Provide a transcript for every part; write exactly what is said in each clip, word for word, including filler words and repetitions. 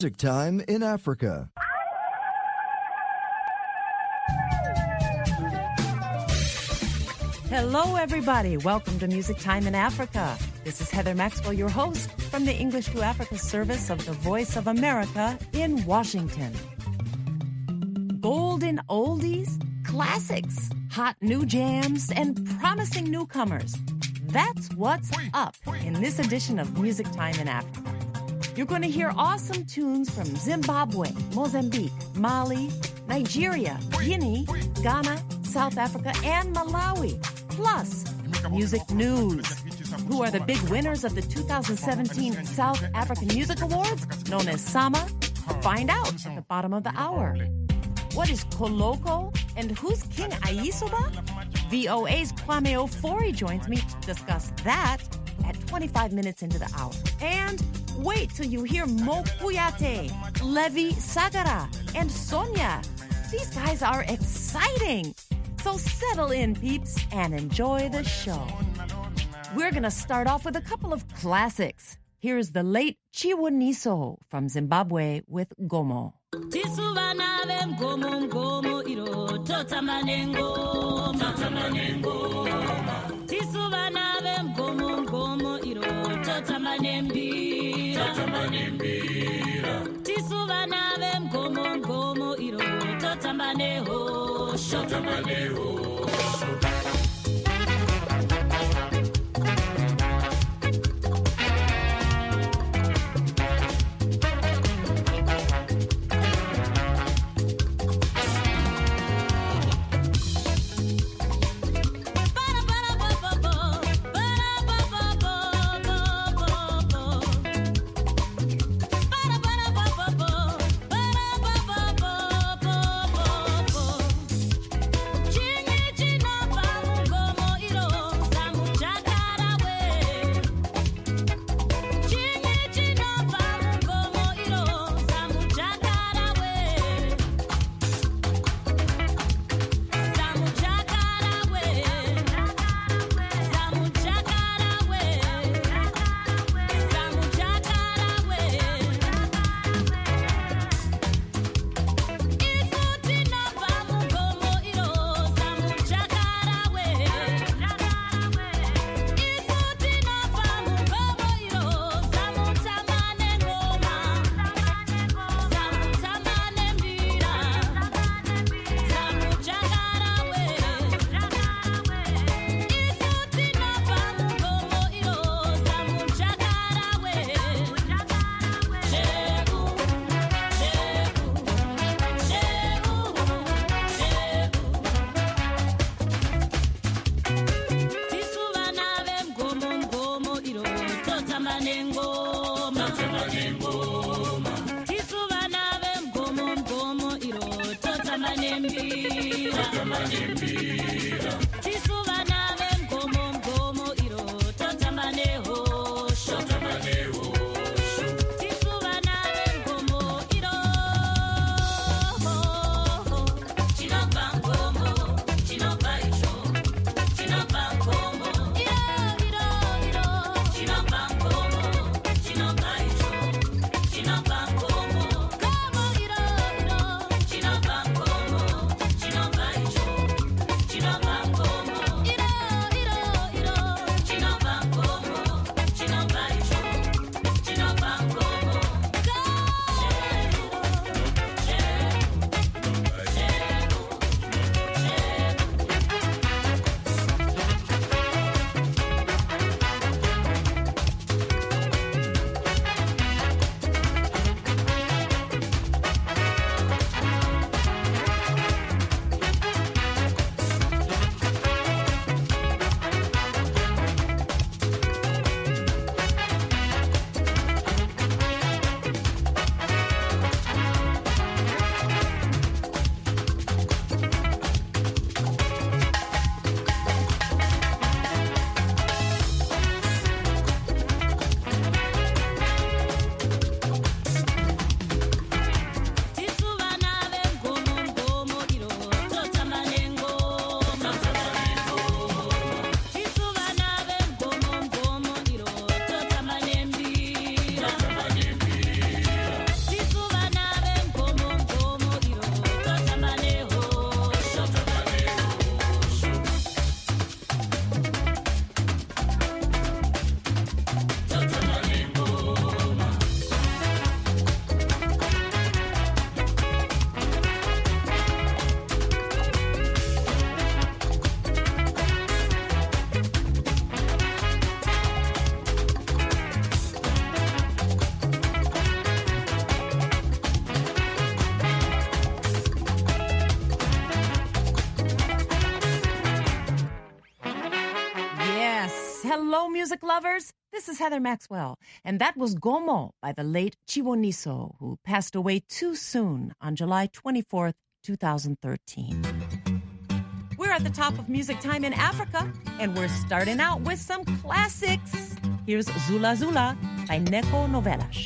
Music Time in Africa. Hello, everybody. Welcome to Music Time in Africa. This is Heather Maxwell, your host from the English to Africa service of the Voice of America in Washington. Golden oldies, classics, hot new jams, and promising newcomers. That's what's up in this edition of Music Time in Africa. You're going to hear awesome tunes from Zimbabwe, Mozambique, Mali, Nigeria, Guinea, Ghana, South Africa, and Malawi. Plus, music news. Who are the big winners of the two thousand seventeen South African Music Awards, known as SAMA? Find out at the bottom of the hour. What is Koloko? And who's King Aisoba? V O A's Kwame Ofori joins me to discuss that at twenty-five minutes into the hour. And wait till you hear Mo Kuyate, Levi Sagara, and Sonia. These guys are exciting. So settle in, peeps, and enjoy the show. We're going to start off with a couple of classics. Here's the late Chiwoniso from Zimbabwe with Gomo. Hello, music lovers. This is Heather Maxwell, and that was Gomo by the late Chiwoniso, who passed away too soon on July twenty-fourth, twenty thirteen. We're at the top of Music Time in Africa, and we're starting out with some classics. Here's Zula Zula by Neko Novelas.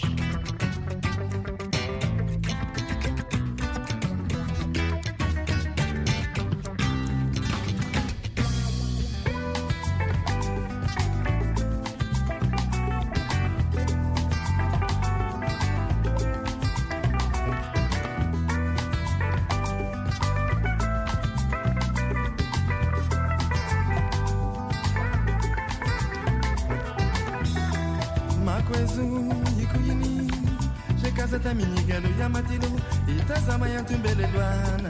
Minigalo yamatilo itazama yantumbele lwana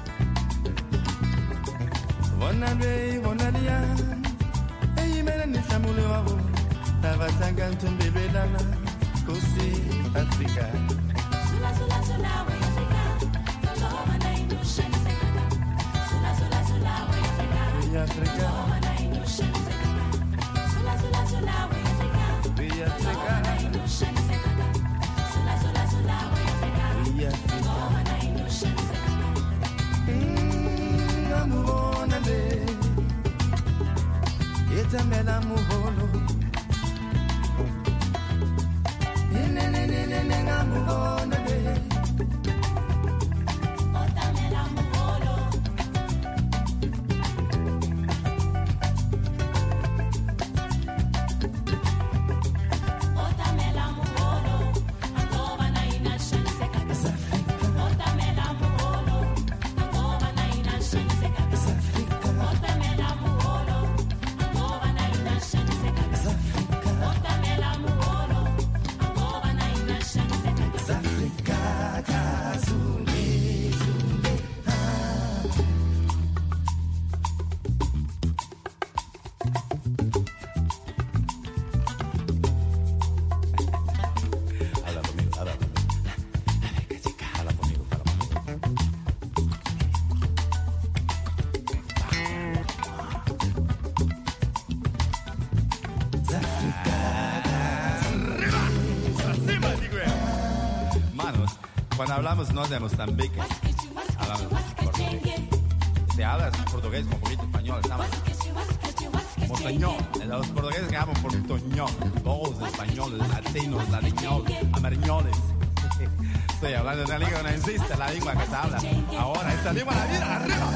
Vonalwe vonalia Eyi mele nishamule wavo Tavatanga ntumbele lala Kosi Afrika Sula sula sula we Afrika Tolova na inusha nisekaka Sula sula sula we Afrika We Afrika Tolova na inusha nisekaka Sula sula sula we Afrika We Afrika Tolova na inusha nisekaka Etamela muholo Nene nene nene ngamuhona le Otamela muholo Otamela muholo Angoba na inashan sekaka Otamela muholo Angoba na inashan sekaka Otamela muholo Angoba na inashan sekaka Otamela muholo Angoba na inashan sekaka Zafrika kazule zule Cuando hablamos no de Mozambique, hablamos portugués. Si hablas portugués con un poquito español, estamos. Montañón. Los portugueses que hablan portuñón. Todos españoles, latinos, latinos, amarillones. Estoy hablando de una lengua que no existe, la lengua que se habla. Ahora, esta lengua la vida arriba.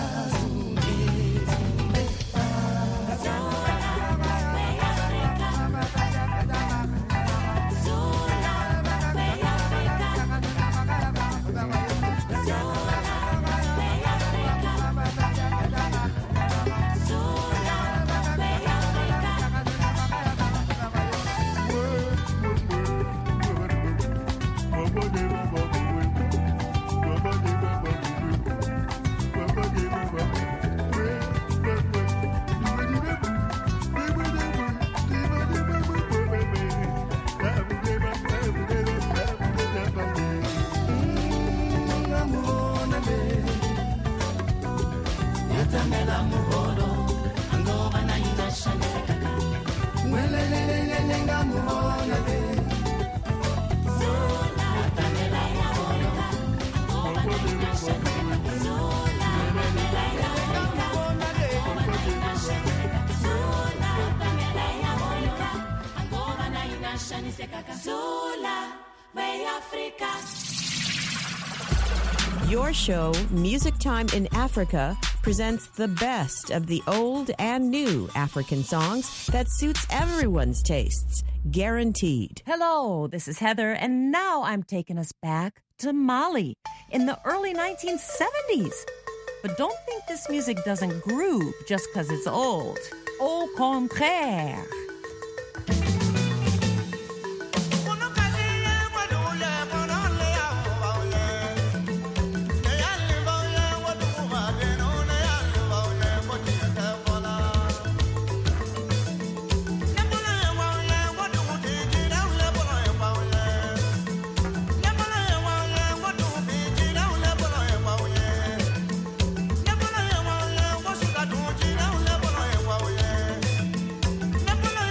Your show, Music Time in Africa, presents the best of the old and new African songs that suits everyone's tastes. Guaranteed. Hello, this is Heather, and now I'm taking us back to Mali in the early nineteen seventies. But don't think this music doesn't groove just because it's old. Au contraire. Never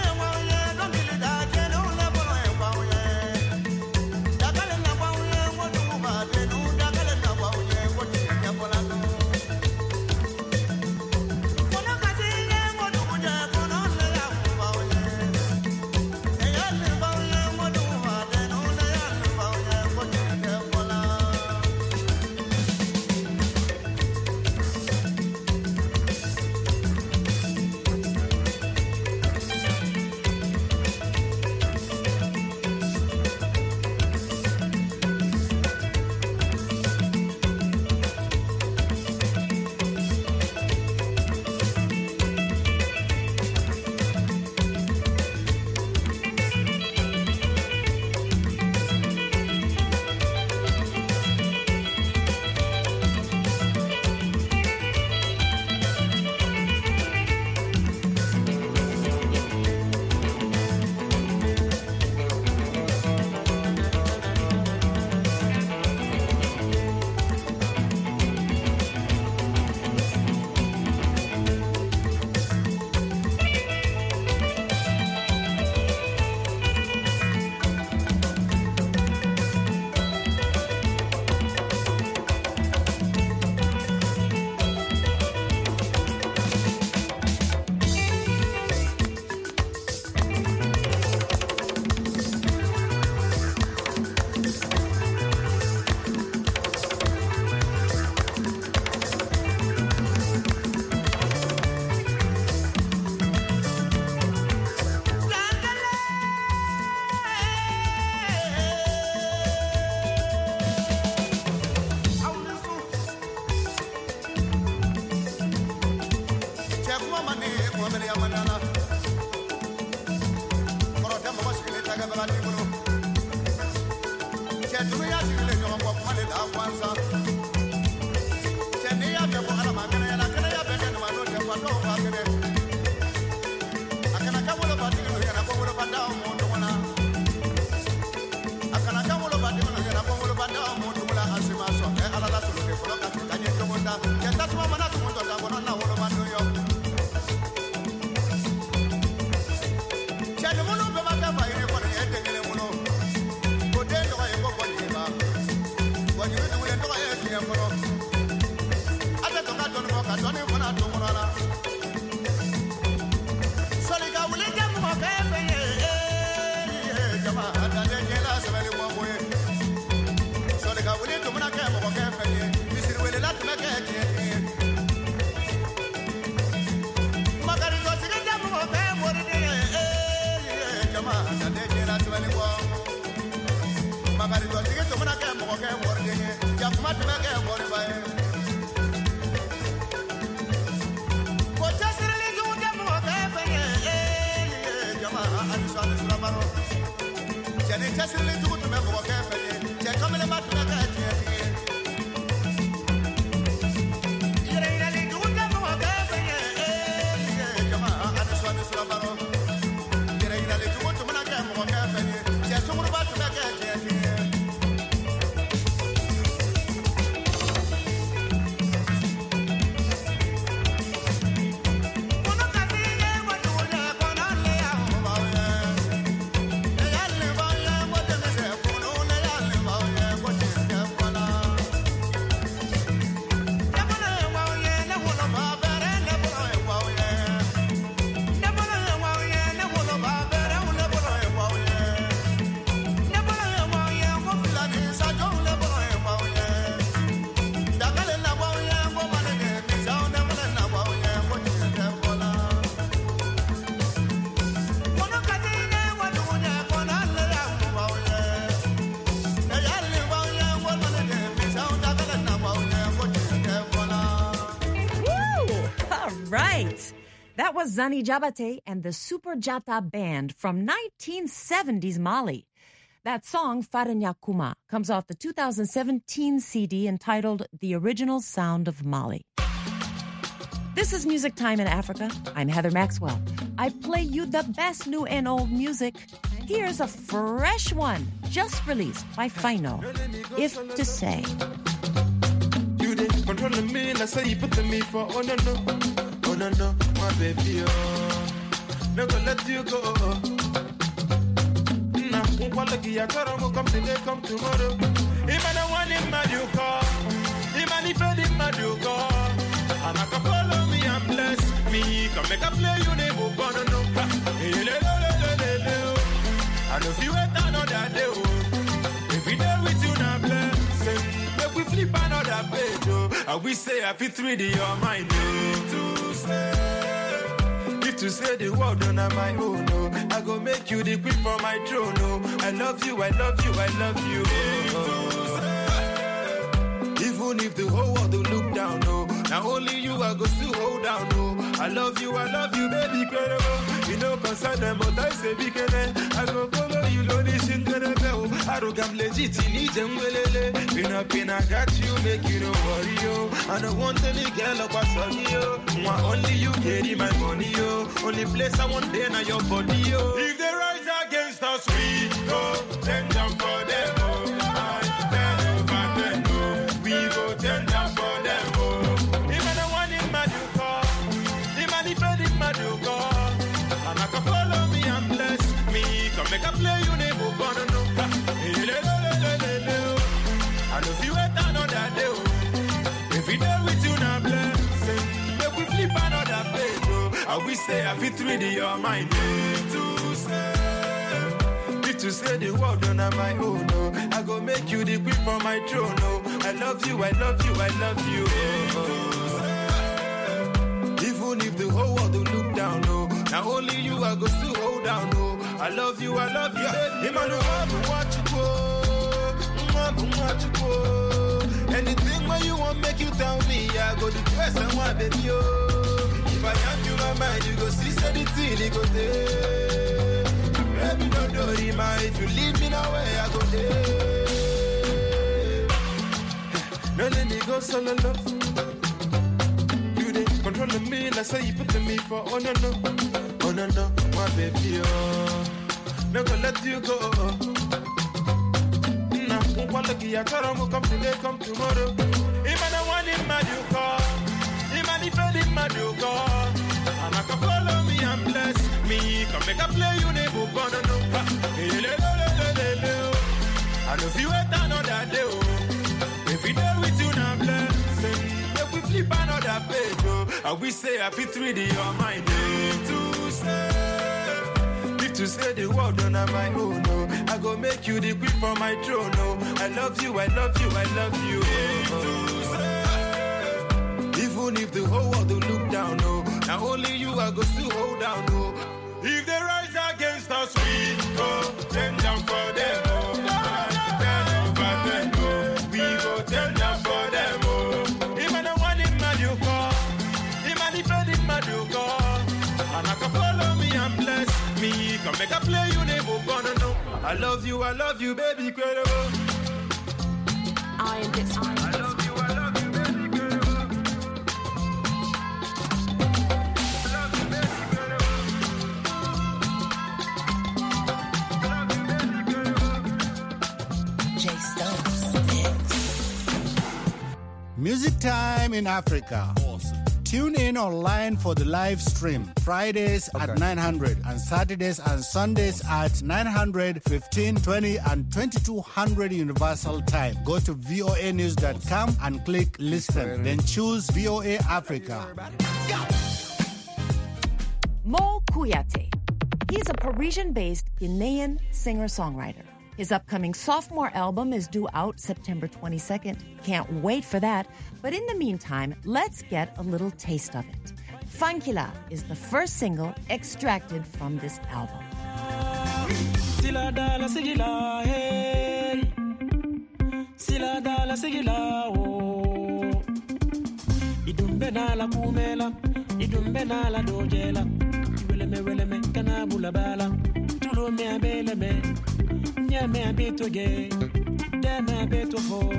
That was Zani Jabate and the Super Jata Band from nineteen seventies Mali. That song, Faranya Kuma, comes off the two thousand seventeen C D entitled The Original Sound of Mali. This is Music Time in Africa. I'm Heather Maxwell. I play you the best new and old music. Here's a fresh one, just released by Fino, If to Say. You didn't control me, let's say you put me for oh no no, oh no no, my baby, oh, never let you go. Nah, quality, I got to come today, come tomorrow. Even the one in my you call, even if I did my you call, I'm not gonna follow me, I'm blessed. Me, come make a play, you never gonna know. I know if you wait another day, if we there with you now, blessing, make we flip another page, oh. And we say, I feel three D your mind, oh. To say, if to say the world on my own, oh. I go make you the queen for my throne, oh. I love you, I love you, I love you, oh. Even if the whole world will look down, oh. Now only you I go still hold down, oh. I love you, I love you, baby, incredible. You know, concern them, but I say, big I go follow you, Lord, it's incredible. I don't come legit, you need them, well, pin up, pin, I got you, make you no worry, yo. I don't want any girl up a son, yo. Only you carry my money, yo. Only place I want there, now your body, yo. If they rise against us, we go, ten down for them, oh. Ten over ten, oh. We go ten down for them, oh. Even the one in my new car, even the bed in my new car. And I can follow me and bless me. Come make a play, you never gonna know. And if you wait another day, if we there with you now, blessing, make we flip another page, oh. And we say, I feel three D your mind, oh. To say, if to say the world on my own, oh. I go make you the queen for my throne, oh. I love you, I love you, I love you, oh. Even if the whole world will look down, oh. Now only you I go still hold down, oh. I love you, I love you, baby. Emmanuel, watch you go, watch you go. Anything where you want, make you tell me. I go the best and want, baby, oh. If I can't you my mind, you go see anything, you go there. Baby, don't worry, man. If you leave me now, I go there. No, let me go solo, love. Controlling me, like say you put me for oh no no, oh no no, my baby, oh, never let you go. Nah, Unquality, I tell them come today, come tomorrow. Even the one in my new car, even if I did my new car. And I can follow me and bless me. Come make a play, you never gonna know. And if you wait another day, if we deal with you now, bless. If we flip another page, oh, and we say happy three D on my day to say. If to say the word on my own, no, I go make you the queen for my throne, no. I love you, I love you, I love you. Oh. Even if the whole world will look down, no, now only you I go still hold down, no. If they rise against us, we go tell them for them, oh. We go tell them for them, oh. Even the one in my new car, even the bed in my new car. And I can follow me and bless me. Come make a play, you never gonna know. I love you, I love you, baby, incredible. I am this. I love you, I love you, baby, incredible. I love you, baby, incredible. I love you, baby, incredible. J Stones. Music Time in Africa. Awesome. Tune in online for the live stream. Fridays Okay. at nine hundred and Saturdays and Sundays at nine hundred, fifteen, twenty and twenty-two hundred Universal Time. Go to V O A news dot com and click listen. Then choose V O A Africa. Mo Kouyaté. He's a Parisian-based Ghanaian singer-songwriter. His upcoming sophomore album is due out September twenty-second. Can't wait for that. But in the meantime, let's get a little taste of it. Funkila is the first single extracted from this album. Sila dala sigila hey, sila dala sigila oh. Idumbe na la kumela, idumbe na la dojela. Wele me wele me kana bula bala, tulo me abele me, nya me abeto ge, da me abeto fo.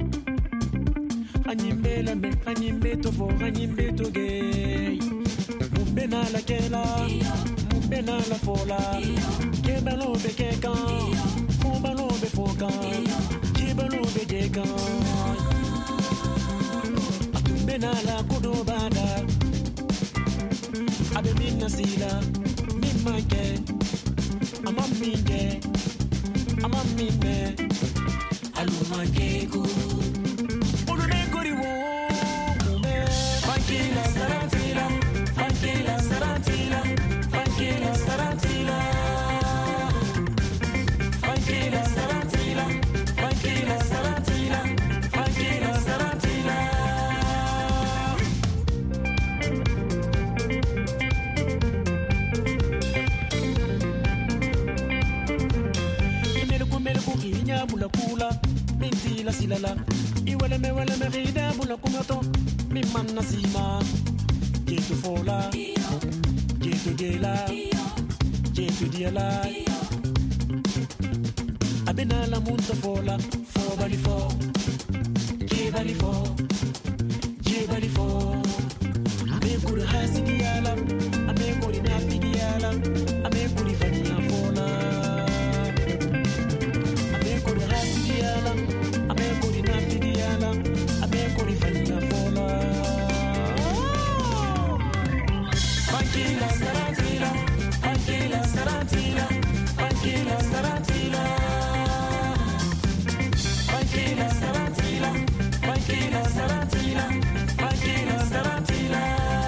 Animbele me, animbeto fo, animbeto ge. Mumbe na la kela, mumbe na la fola. Kebalo be kekan, fubalo be fokan, kibalo be jekan. Atumbe na la kudo bada, abe minna sila, mimma ke, ama minge, ama minne, aluma keku. Ulude kuri wo, mume, fakila sarantila, fakila sarantila, fakila sarantila. Fakila sarantila, fakila sarantila, fakila sarantila. Imelku melku kinya bula kula, mintila silala. Iwele me wele me rida bula kumato, mi manna sima. Jetu fola, jetu gela, jetu diala. Abenala munta fola, fo bali fo, ke bali fo, je bali fo. Ame kuri hasidi yala, ame kuri nafidi yala, ame kuri fania fola. Ame kuri hasidi yala, ame kuri nafidi yala, ame kuri fania fola. Fakila sarantila, fakila sarantila, fakila sarantila. Fakila sarantila, fakila sarantila, fakila sarantila.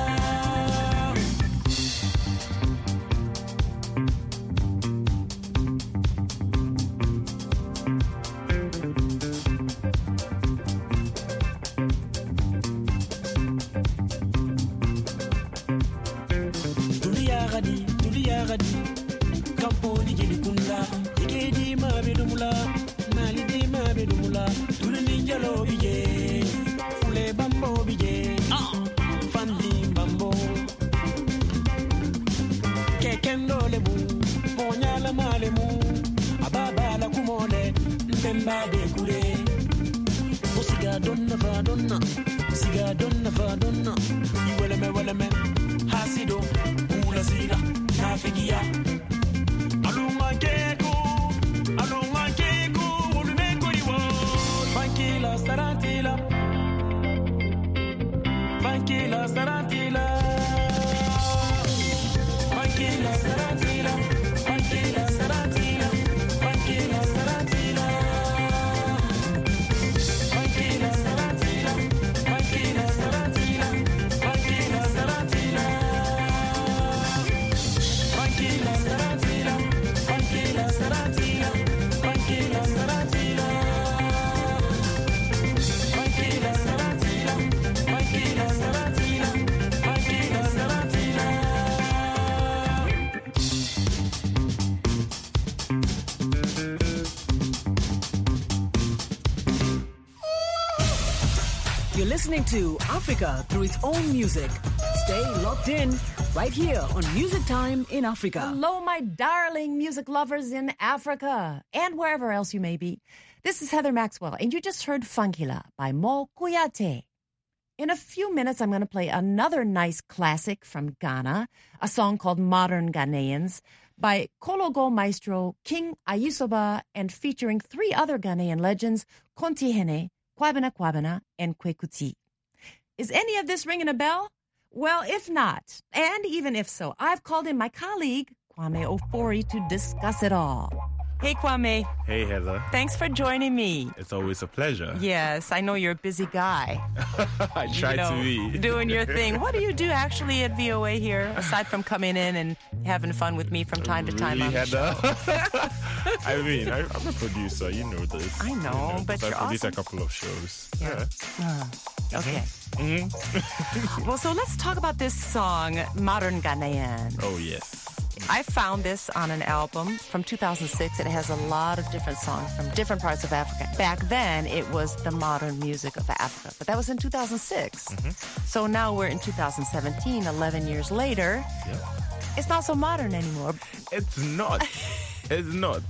Dunia gadi, dunia gadi. Kamponi geli kunda, igedi ma bedumula, mali di ma bedumula. Tulini jalo bije, fule bambo bije, fandi bambo. Kekendo lebu, monyala malemu, ababa la kumole, mbemba de kure. Osiga donna fa donna, osiga donna fa donna. Iwele me wele me, hasido, ula sida, nafigia. Aluma keko, aluma keko, ulume koriwa. Sarantila. Funkila, Sarantila. Funkila, Sarantila. Funkila, Sarantila. Funkila, Sarantila. Funkila, Sarantila. Funkila, Sarantila. Funkila, Sarantila. Funkila, Sarantila. Funkila, Sarantila. Funkila, Sarantila. Funkila, Sarantila. Funkila, Sarantila. Funkila, Sarantila. You're listening to Africa through its own music. Stay locked in right here on Music Time in Africa. Hello, my darling music lovers in Africa and wherever else you may be. This is Heather Maxwell, and you just heard Funkila by Mo Kuyate. In a few minutes, I'm going to play another nice classic from Ghana, a song called Modern Ghanaians by Kologo maestro King Ayisoba and featuring three other Ghanaian legends, Kontihene, Kwabena Kwabena, and Kwekuti. Is any of this ringing a bell? Well, if not, and even if so, I've called in my colleague, Kwame Ofori, to discuss it all. Hey, Kwame. Hey, Heather. Thanks for joining me. It's always a pleasure. Yes, I know you're a busy guy. I try you know, to be. Doing your thing. What do you do actually at V O A here, aside from coming in and having fun with me from time to time Really, on the Heather? show? I mean, I, I'm a producer. You know this. I know, you know, but I you're produce awesome. a couple of shows. Yeah. Yeah. Okay. Mm-hmm. Well, so let's talk about this song, Modern Ghanaian. Oh, yes. I found this on an album from two thousand six. It has a lot of different songs from different parts of Africa. Back then, it was the modern music of Africa, but that was in two thousand six. Mm-hmm. So now we're in two thousand seventeen, eleven years later. Yeah. It's not so modern anymore. It's not. It's not.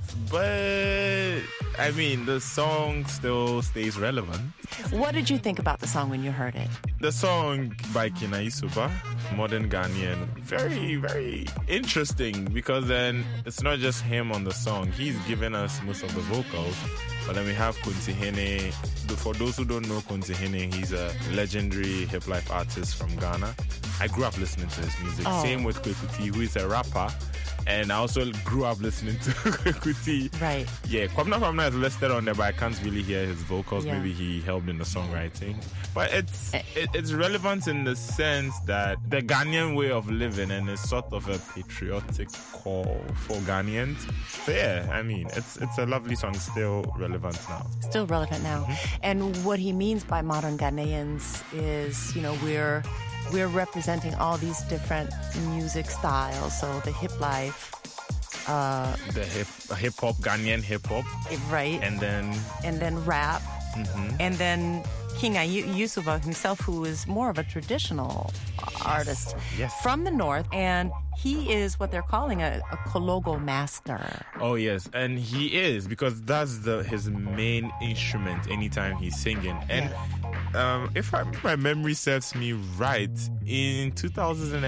But, I mean, the song still stays relevant. What did you think about the song when you heard it? The song by King Ayisoba, Modern Ghanaian, very, very interesting because then it's not just him on the song. He's given us most of the vocals. But then we have Kontihene. For those who don't know Kontihene, he's a legendary hip life artist from Ghana. I grew up listening to his music. Oh. Same with Kwekuti, who is a rapper. And I also grew up listening to Kwekuti. Right. Yeah, Kwabena Kwabena is listed on there, but I can't really hear his vocals. Yeah. Maybe he helped in the songwriting. But it's it, it's relevant in the sense that the Ghanaian way of living, and it's sort of a patriotic call for Ghanaians. So yeah, I mean, it's it's a lovely song, still relevant now. Still relevant now. Mm-hmm. And what he means by modern Ghanaians is, you know, we're we're representing all these different music styles. So the hip life, uh, The hip hip hop, Ghanaian hip hop, right, and then and then rap, mhm. and then King Ayisoba himself, who is more of a traditional artist Yes. from the north, and he is what they're calling a, a Kologo master. Oh yes, and he is, because that's the his main instrument anytime he's singing. And um, if, I, if my memory serves me right, in two thousand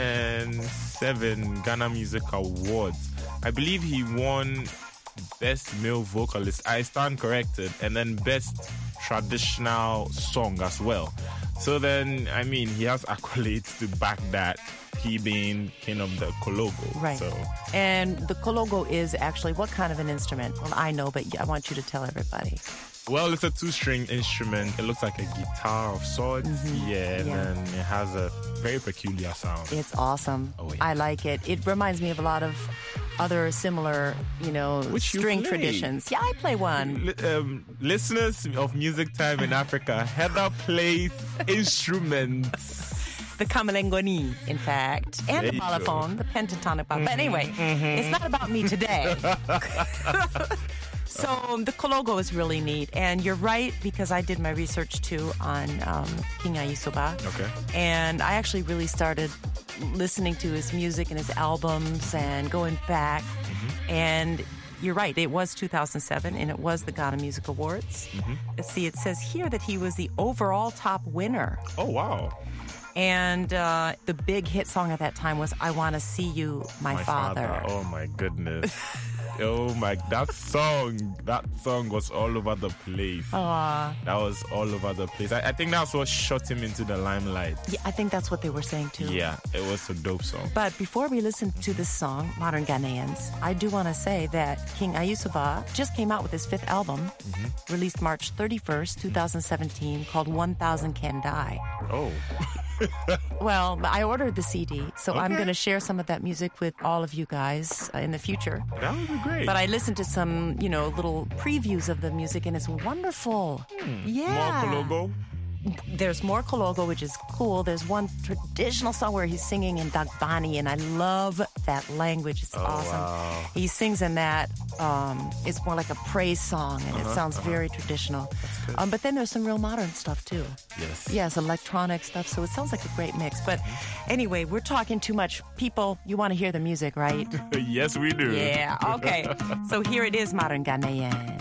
seven Ghana Music Awards, I believe he won Best Male Vocalist. I stand corrected, and then Best Traditional Song as well. So then, I mean, he has accolades to back that, he being king of the Kologo. Right. So. And the Kologo is actually what kind of an instrument? Well, I know, but I want you to tell everybody. Well, it's a two-string instrument. It looks like a guitar of sorts. Mm-hmm. Yeah, and Yeah. then it has a very peculiar sound. It's awesome. Oh, yeah. I like it. It reminds me of a lot of other similar, you know, Which you string play. traditions. Yeah, I play one. Li- um, listeners of Music Time in Africa, Heather plays instruments. The kamalengoni, in fact, and There the you go. balafon, the pentatonic ball. But anyway, it's not about me today. So the Kologo is really neat. And you're right, because I did my research too on um, King Ayisoba. Okay. And I actually really started listening to his music and his albums and going back. Mm-hmm. And you're right, it was two thousand seven, and it was the Ghana Music Awards. Mm-hmm. Let's see, it says here that he was the overall top winner. Oh, wow. And uh, the big hit song at that time was I Want to See You, My, My Father. Oh, my goodness. Oh my, that song, that song was all over the place. Aww. That was all over the place. I, I think that's what shot him into the limelight. Yeah, I think that's what they were saying too. Yeah, it was a dope song. But before we listen to this song, Modern Ghanaians, I do want to say that King Ayusoba just came out with his fifth album, mm-hmm. released March thirty-first, twenty seventeen, called one thousand Can Die. Oh. Well, I ordered the C D, so Okay. I'm going to share some of that music with all of you guys uh, in the future. That would be great. But I listened to some, you know, little previews of the music, and it's wonderful. Hmm. Yeah. More Kologo? There's more Kologo, which is cool. There's one traditional song where he's singing in Dagbani, and I love that language. It's Oh, awesome. wow. He sings in that. Um, it's more like a praise song, and Uh-huh, it sounds uh-huh. very traditional. good. Um, but then there's some real modern stuff, too. Yes. Yes, electronic stuff. So it sounds like a great mix. But anyway, we're talking too much. People, you want to hear the music, right? Yes, we do. Yeah, okay. So here it is, Modern Ghanaians.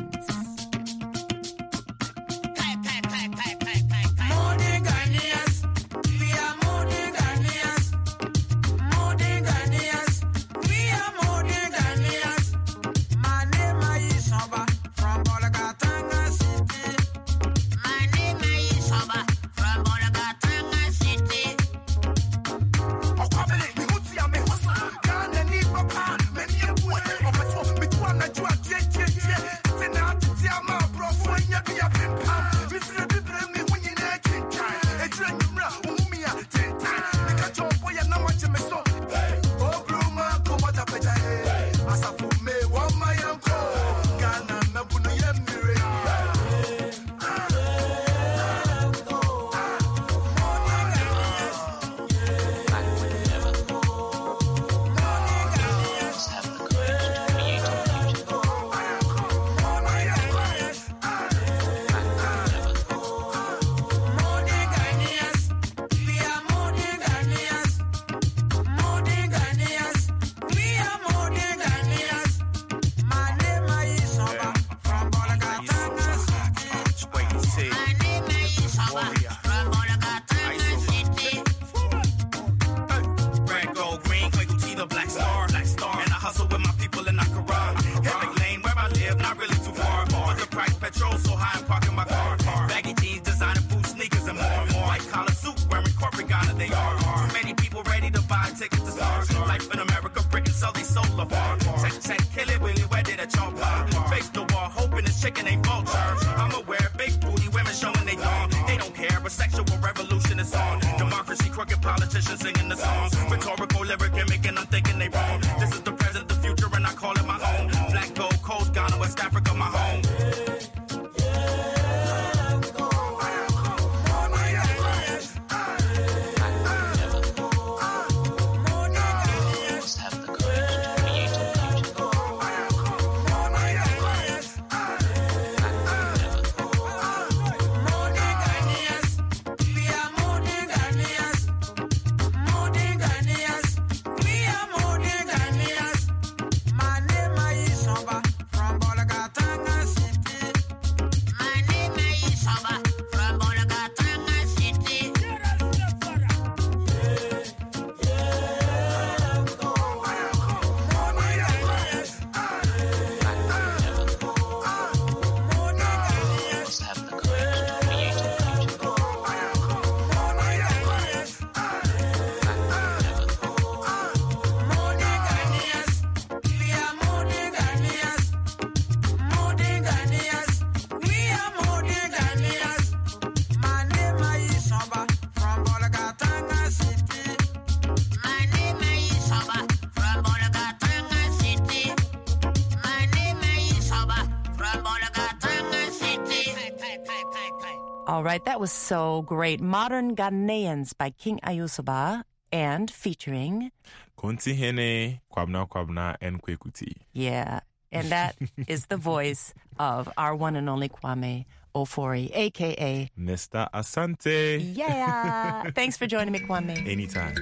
All right, that was so great. Modern Ghanaians by King Ayusoba and featuring Konti Hene, Kwabna Kwabna, and Kwekuti. Yeah, and that is the voice of our one and only Kwame Ofori, a k a. Mister Asante. Yeah. Thanks for joining me, Kwame. Anytime.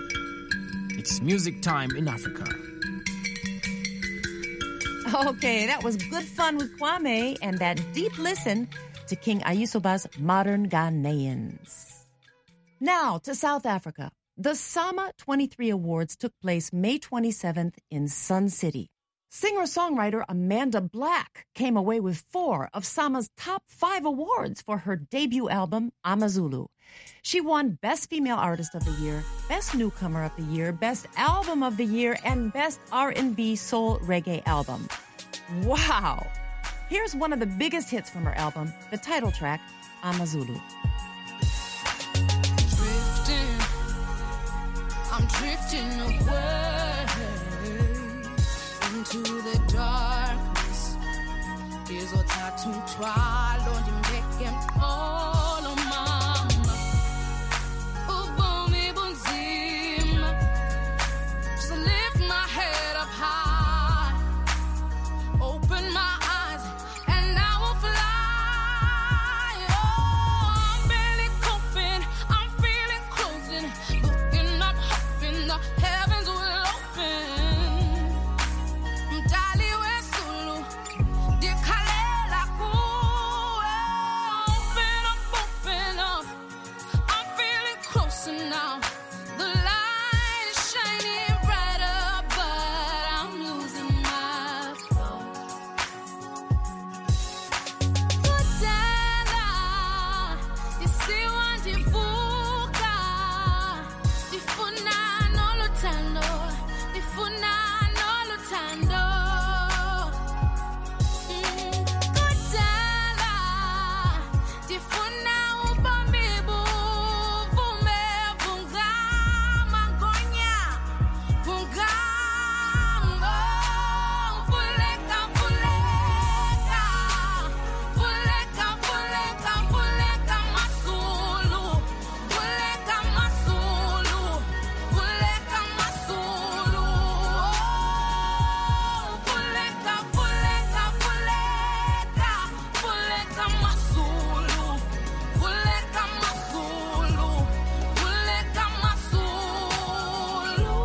It's music time in Africa. Okay, that was good fun with Kwame and that deep listen to King Ayusoba's Modern Ghanaians. Now to South Africa. The Sama twenty-three Awards took place May twenty-seventh in Sun City. Singer-songwriter Amanda Black came away with four of Sama's top five awards for her debut album, Amazulu. She won Best Female Artist of the Year, Best Newcomer of the Year, Best Album of the Year, and Best R and B Soul Reggae Album. Wow! Here's one of the biggest hits from her album, the title track, Amazulu. Drifting, I'm drifting away into the darkness. Izothatha umthwalo ndimbeke mqolo mama. Ubomi bunzima. Just lift my head up high. Open my eyes and I will fly. Oh, I'm barely coping. I'm feeling closing. Looking up, hoping the heavens will open. Mdali wesulu, dikhalela kuwe. Open up, open up. I'm feeling closer now. The light is shining brighter, but I'm losing my focus. Kudala, isiwa ndivuka. Ndifuna noluthando, ndifuna noluthando. Mm, Kudala, ndifuna ubomi buvume, vungama ngonya, vungama, vuleka, vuleka, vuleka, vuleka, vuleka masulu, vuleka masulu, vuleka masulu, oh, vuleka, vuleka, vuleka, vuleka masulu, vuleka masulu, vuleka masulu.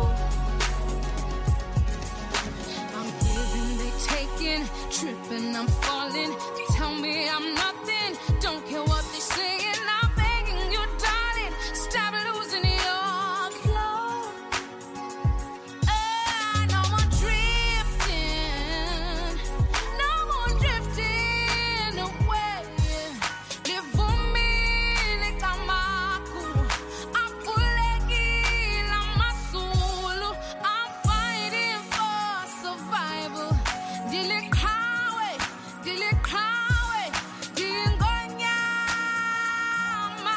I'm giving, they taking, tripping, I'm falling. Tell me I'm nothing, don't care what they saying. I'm begging you, darling, stop losing your flow. Eh, no more drifting, no more drifting away. Livumile kamakulu, apulekile amasulu. I'm fighting for survival. Dilikawe, dilikawe, dingonyama.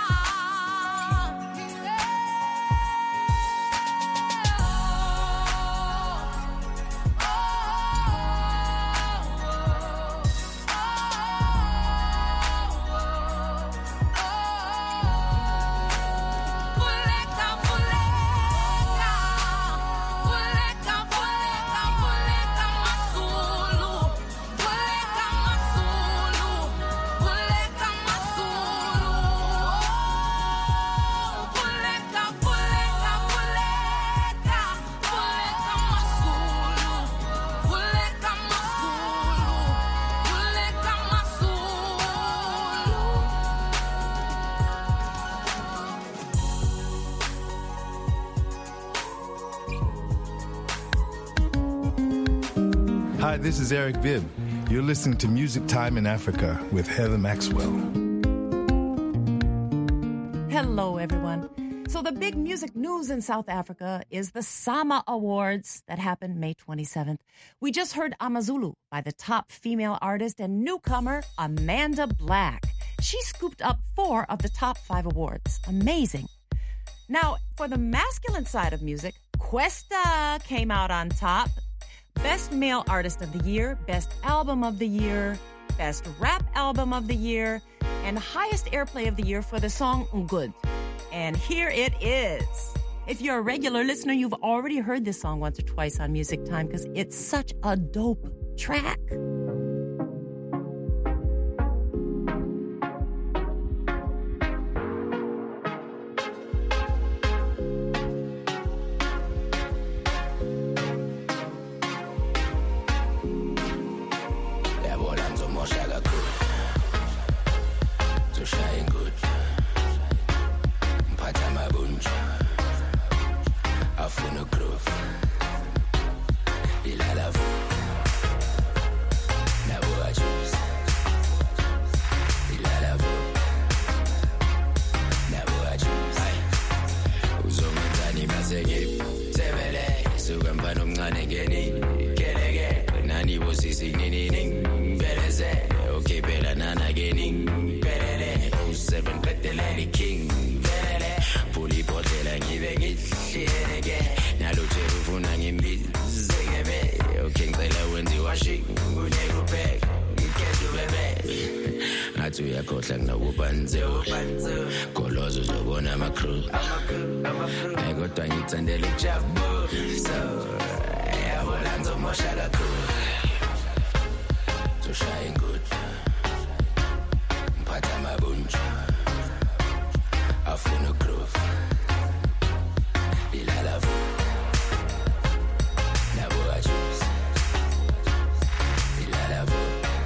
Vuleka, vuleka, vuleka, vuleka, vuleka masulu, vuleka masulu, vuleka masulu, oh, vuleka, vuleka, vuleka, vuleka masulu, vuleka masulu, vuleka masulu. Hi, this is Eric Bibb. You're listening to Music Time in Africa with Heather Maxwell. Hello, everyone. So the big music news in South Africa is the Sama Awards that happened May twenty-seventh. We just heard Amazulu by the top female artist and newcomer, Amanda Black. She scooped up four of the top five awards. Amazing. Now, for the masculine side of music, Kwesta came out on top. Best Male Artist of the Year, Best Album of the Year, Best Rap Album of the Year, and highest airplay of the year for the song Good. And here it is. If you're a regular listener, you've already heard this song once or twice on Music Time because it's such a dope track. Afuna groove, ilala vu. mane geni kelege nani bosisi nini ning beleze okay bela nana geni belele oh seven peteleni king belele puli potela ngibe ngihleleke naluthe ufuna ngimbizeke okay ngicela wenzi washi kunekuphe ngikezu bebe ngathi uyakhohlwa nginakubanze golozo uzobona ama-crew kodwa ngithandela ukujabula so yabona ngizomosha kakhulu zoshaya ingudla mphatha amabunja afuna ugroove ilala vu nabo ajuice ilala vu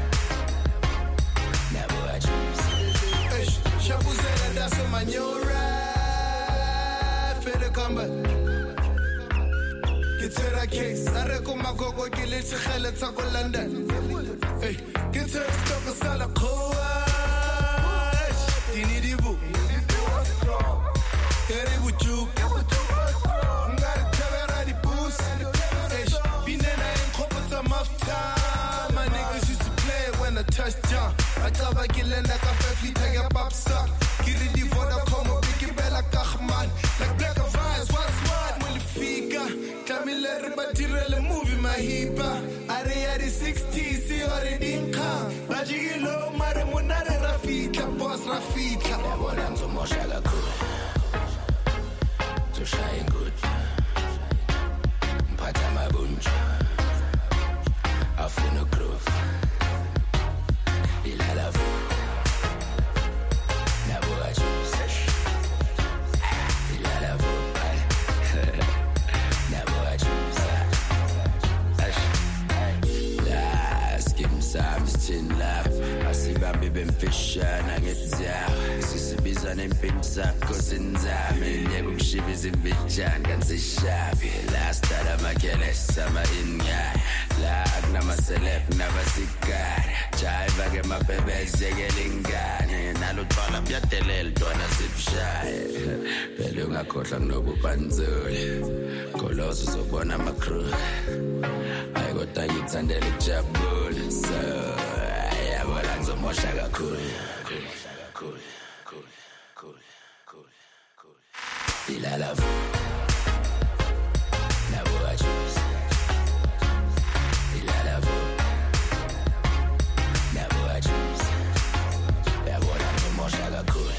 nabo ajuice Shabuzela ndase manyora fede combat Gitera case areko magogo kilitsi khele tsako London hey gitera stock sala khoa dini dibu Eri buju ngari tavera di boost hey binena enkopota mafta my niggas used to play when I touched down Acaba kilenda ka fefli take a pop sock Kiri di Vodacom bigi bella kahman like black of eyes what's what will fika Camila ribatire le movie mahipa Are are sixty si already inka Bajigi low mare monare rafika boss rafika yabona ngizomosha kakhulu zoshaya ingudla mphatha amabunja afuna ugroove ilala vu nabo ajuice ilala vu nabo ajuice las kim samstin lap asibambe bemfishana ngezyawo sisibiza nempimpi sakho sinzame nyekushiba izimbijana kansishabi last dala makelesa ma-in-guy la kunama-celeb nabasigari jive ke mabhebezekele ingane nalutfala byadelela ntwana sibushaye phela ungakhohlwa kunokubanzule golozo uzobona ama-crew hayi kodwa ngithandela ukujabula so yabona ngizomosha kakhulu cool cool cool cool cool ilala vu nabo ajuice ilala vu nabo ajuice yabona ngizomosha kakhulu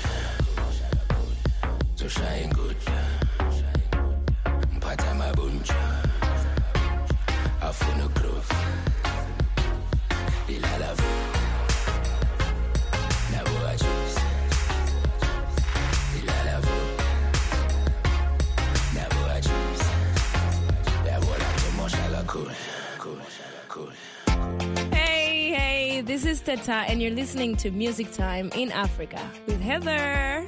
zoshaya ingudla mphatha amabunja afuna ugroove ilala vu nabo ajuice ilala vu nabo ajuice yabona ngizomosha kakhulu cool Hey, hey, this is Teta, and you're listening to Music Time in Africa with Heather.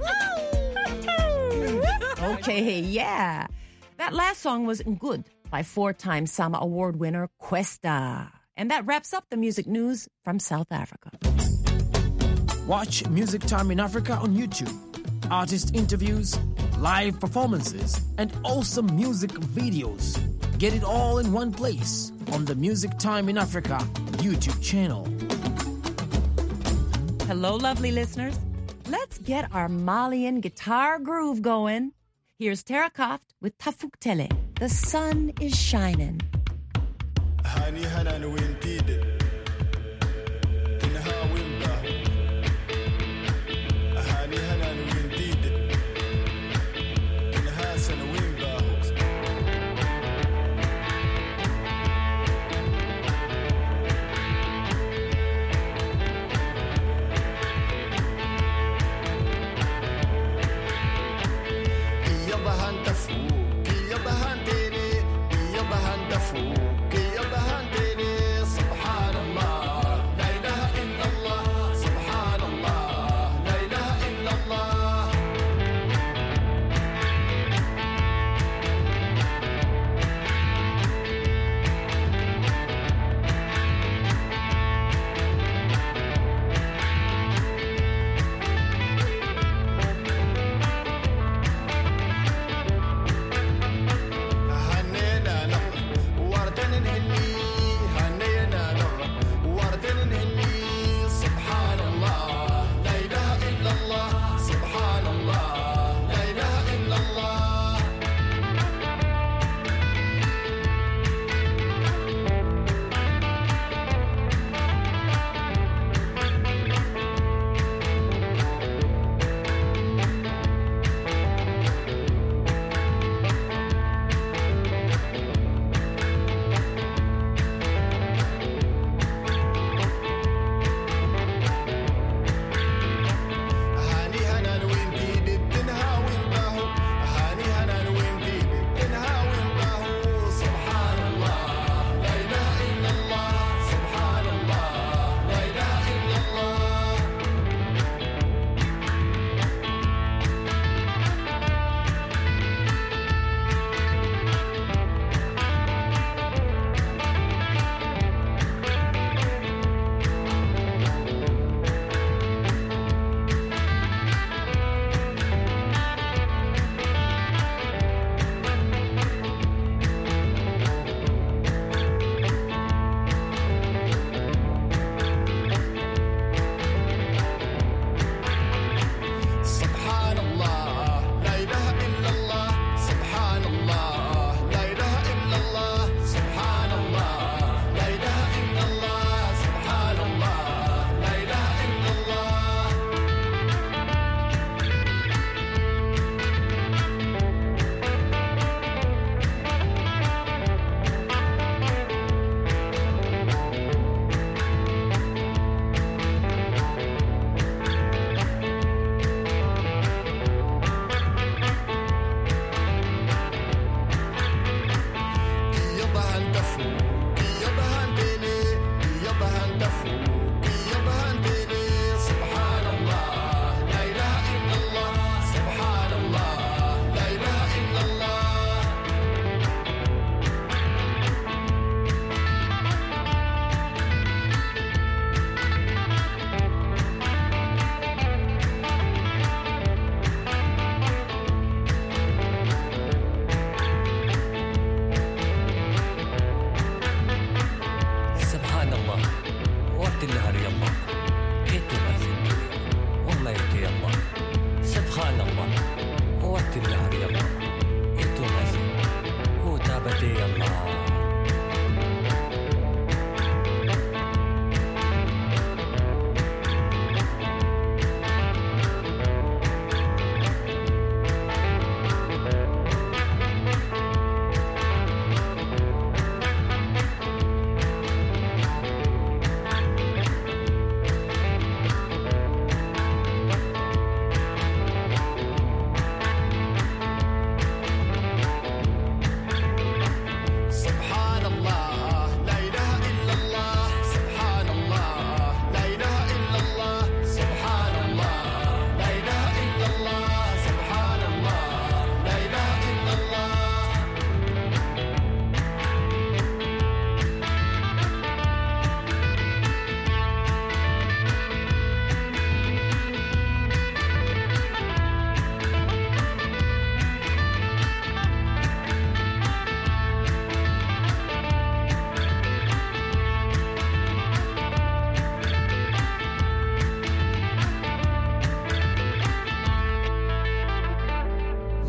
Okay, yeah. That last song was Good by four-time Sama Award winner Kwesta. And that wraps up the music news from South Africa. Watch Music Time in Africa on YouTube. Artist interviews, live performances, and awesome music videos. Get it all in one place on the Music Time in Africa YouTube channel. Hello, lovely listeners. Let's get our Malian guitar groove going. Here's Tara Koft with Tafuk Tele. The sun is shining. Hani hanan wintide Kinha wimba Hani hanan wintide Kinha sana wimba Iya bahanta fu Iya bahantene Iya bahanta fu Iya bahantene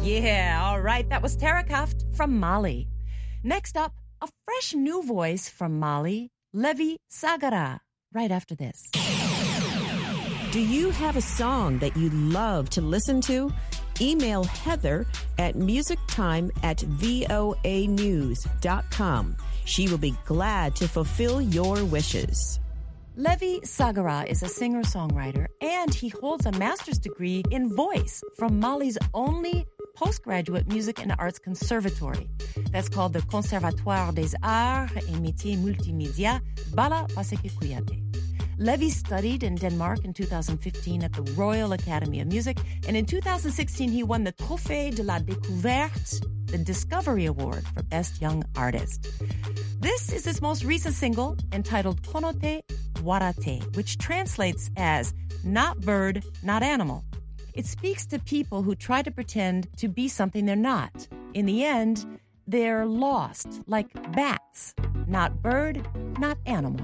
Yeah, all right. That was Terracuft from Mali. Next up, a fresh new voice from Mali, Levi Sagara, right after this. Do you have a song that you love to listen to? Email Heather at musictime at voa news dot com. She will be glad to fulfill your wishes. Levi Sagara is a singer-songwriter, and he holds a master's degree in voice from Mali's only postgraduate music and arts conservatory. That's called the Conservatoire des Arts et Métiers Multimédia, Bala Paseke Kouyaté. Levi studied in Denmark in two thousand fifteen at the Royal Academy of Music, and in two thousand sixteen he won the Trophée de la Découverte, the Discovery Award for Best Young Artist. This is his most recent single, entitled Konote Warate, which translates as not bird, not animal. It speaks to people who try to pretend to be something they're not. In the end, they're lost, like bats. Not bird, not animal.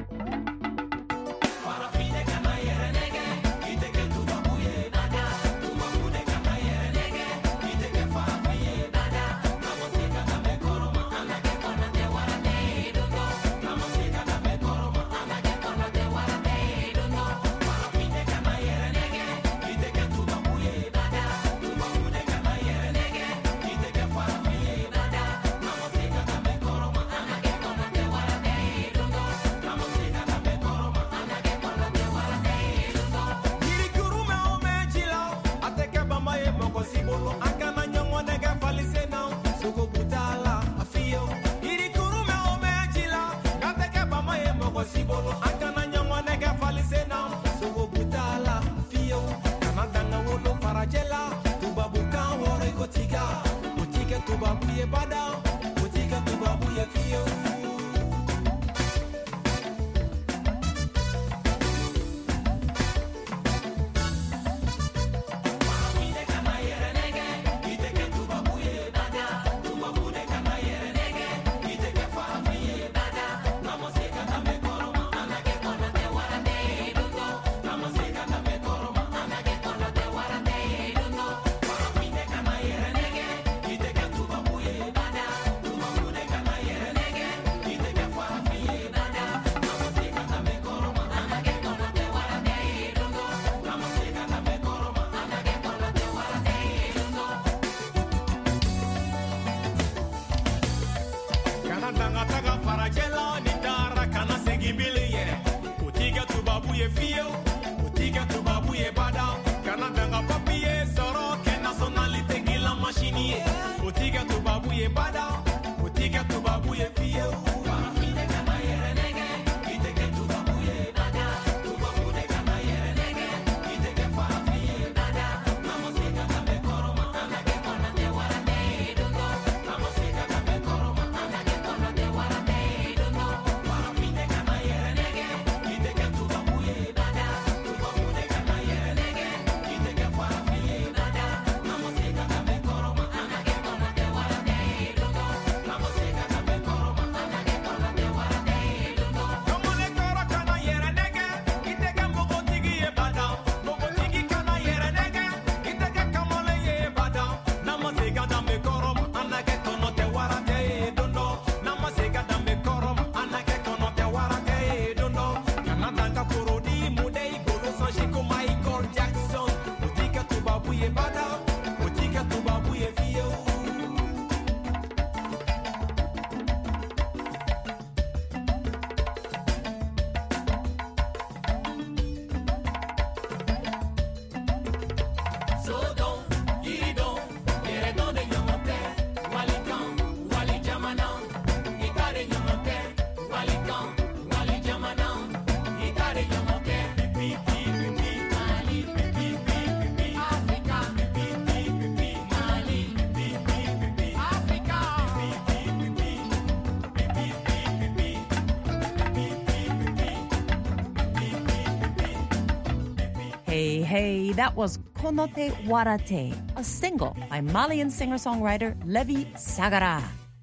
Hey, hey, that was Konote Warate, a single by Malian singer-songwriter Levi Sagara.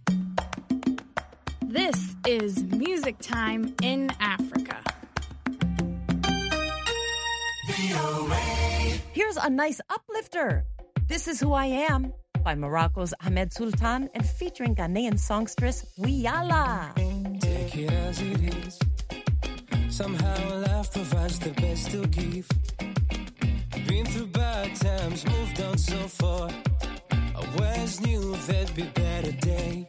This is Music Time in Africa. Here's a nice uplifter. This is Who I Am, by Morocco's Ahmed Sultan and featuring Ghanaian songstress Wiyala. Take it as it is. Somehow life provides the best to give. Been through bad times, moved on so far. I always knew there'd be better days.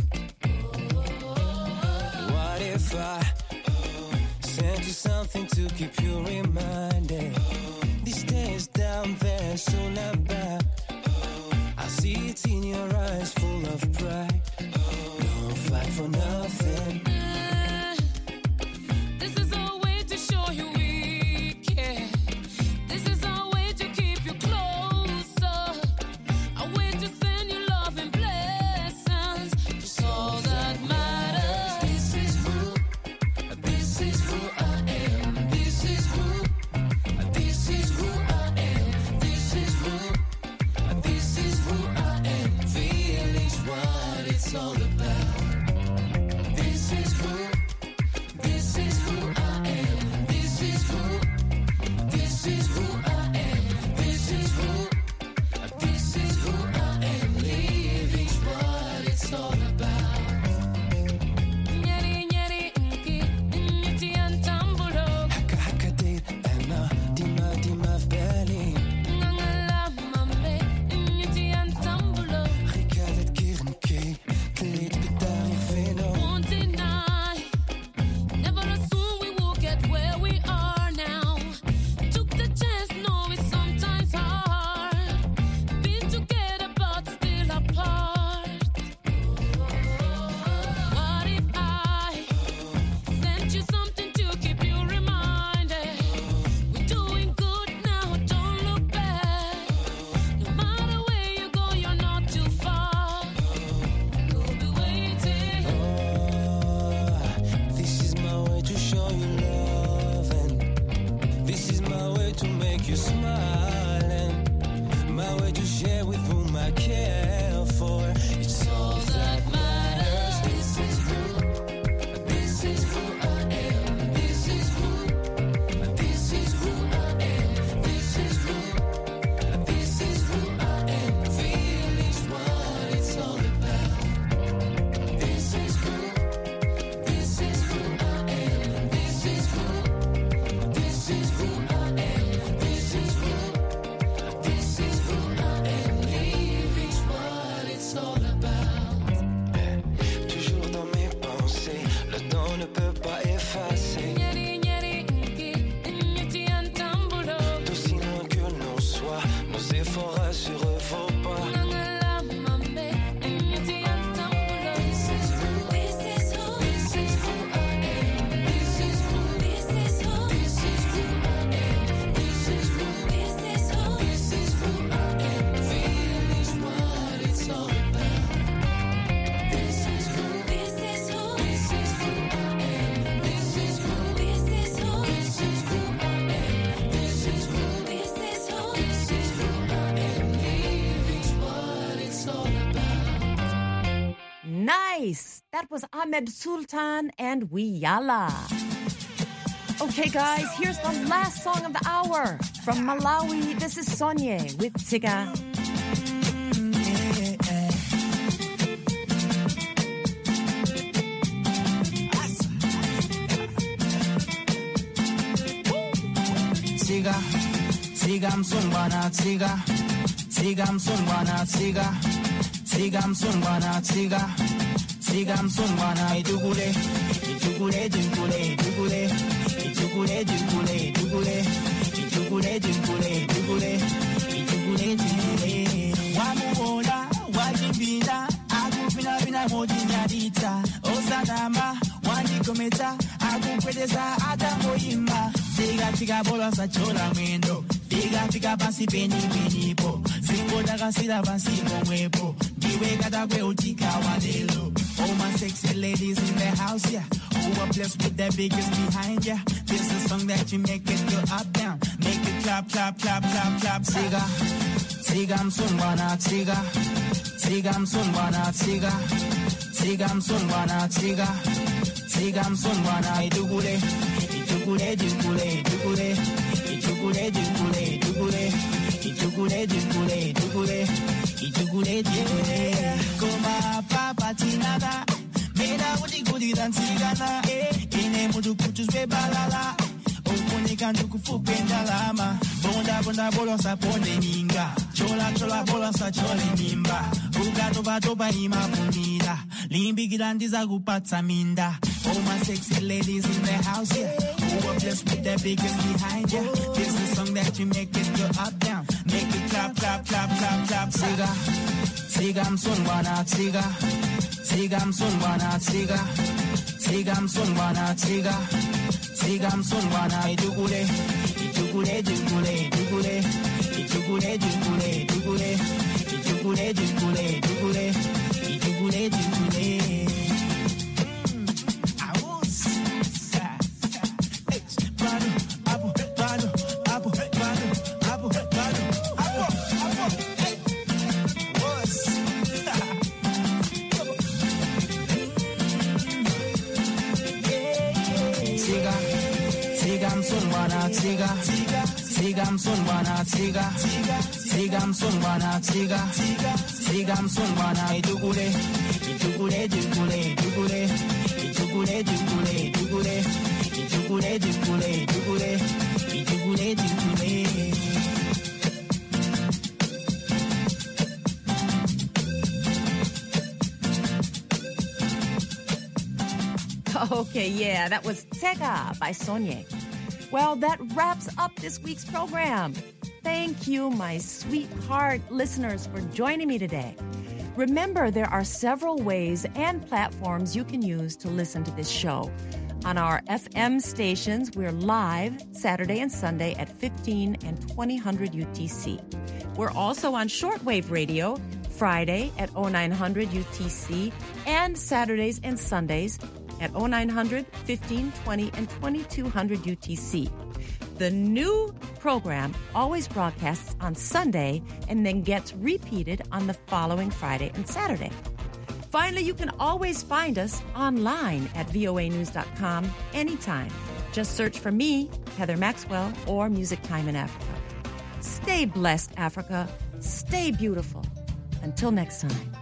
What if I sent you something to keep you reminded? These days down there, soon I'm back. I see it in your eyes, full of pride. Don't fight for nothing. This is our way to show you we care. This is our way to keep you closer. Our way to send you love and blessings. It's all that matters. This is who, this is who I am. This is who, this is who I am. This is who, this is who I am. Feelings, what it's all about. This is who, this is who I am. This is who, this is who I am. This is who, this is who I am. Living's what it's all about. Nyeri, nyeri, nki, nyeti antambulo. Haka haka date, Anna, dima dima belly. Ngangala mambe, nyeti antambulo. Regarde kiren ke, kleed bedaar veno. Won't deny. Never assume we will get where we are now. Took the chance, know it's sometimes hard. Been together but still apart. What if I sent you something to keep you reminded? We're doing good now, don't look back. No matter where you go, you're not too far. We'll be waiting. This is my way to show you love, and this is my way to make you smile, and my way to share with whom I care for. It's all that matters. This is who, this is who I am. This is who, this is who I am. This is who, this is who I am. Feelings, what it's all about. This is who, this is who I am. This is who, this is who I am. This is who, this is who I am. Living's what it's all about. Toujours dans mes pensées, le temps ne peut pas effacer. Nyeri, nyeri, nki, nyeti antambulo. D'aussi loin que l'on soit, nos efforts rassurent vos pas. Ngangala mambe, nyeti antambulo. This is who, this is who, this is who I am. This is who, this is who, this is who I am. This is who, this is who, this is who I am. Feelings, what it's all about. This is who, this is who, this is who I am. This is who, this is who, this is who I am. This is who, this is who, this is who I am. Living's what it's all about. Nice! That was Ahmed Sultan and Wiyala. Okay, guys, here's the last song of the hour. From Malawi, this is Sonye with Tiga. Tiga, Tiga msungwana Tiga, Tiga msungwana Tiga, Tiga msungwana Tiga, Tiga msungwana idugule, idugule dugule idugule, idugule dugule idugule, idugule dugule idugule, idugule dugule. Wamuona, wajibina, akupina bina mojinyadita, osanama, wanjikometa, akupedeza atamoyima. Tiga tiga bola sachola mwendo, tiga tiga basi peni peni po, zingo daga sila basi pomwepo, diwe kata kwe utika wadelo. All my sexy ladies in the house, yeah, who are blessed with the biggest behind, yeah. This is a song that you make it go up down, make it clap clap clap clap clap. Tiga, tiga msungwana tiga, tiga msungwana tiga, tiga msungwana tiga, tiga msungwana idugule. Idugule, idugule, idugule, idugule, idugule, idugule, idugule, idugule, idugule, Itugule, yeah. Koma papa tinada. Mena uti gudi dan tigana. Ine mudu kutus be balala. Oponika nduku fupenda lama. Bonda bonda bolonsa ponde ninga. Chola chola bolonsa chole nimba. Uga toba toba ima punida. Limbi girandiza kupatsa minda. All my sexy ladies in the house, yeah. Who are just with that biggest behind ya. This is the song that you make it go up down. Make it clap clap clap clap clap. Tiga, tiga msungwana tiga. Tiga msungwana tiga. Tiga msungwana tiga. Tiga msungwana idugule. Idugule idugule idugule. Idugule idugule idugule. Idugule idugule idugule. Idugule idugule. Tiga, tiga msungwana tiga, tiga msungwana tiga, tiga msungwana idugule, idugule idugule idugule, idugule idugule idugule, idugule idugule idugule, idugule idugule. Okay, yeah, that was Tega by Sonye. Well, that wraps up this week's program. Thank you, my sweetheart listeners, for joining me today. Remember, there are several ways and platforms you can use to listen to this show. On our F M stations, we're live Saturday and Sunday at fifteen and twenty hundred U T C. We're also on shortwave radio Friday at oh nine hundred U T C and Saturdays and Sundays at oh nine hundred, fifteen twenty, and twenty-two hundred U T C. The new program always broadcasts on Sunday and then gets repeated on the following Friday and Saturday. Finally, you can always find us online at V O A news dot com anytime. Just search for me, Heather Maxwell, or Music Time in Africa. Stay blessed, Africa. Stay beautiful. Until next time.